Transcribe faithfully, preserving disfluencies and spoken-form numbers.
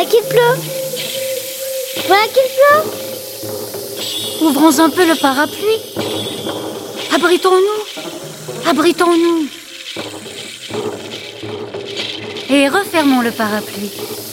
qu'il pleut. Voilà qu'il pleut. Ouvrons un peu le parapluie. Abritons-nous. Abritons-nous. Et refermons le parapluie.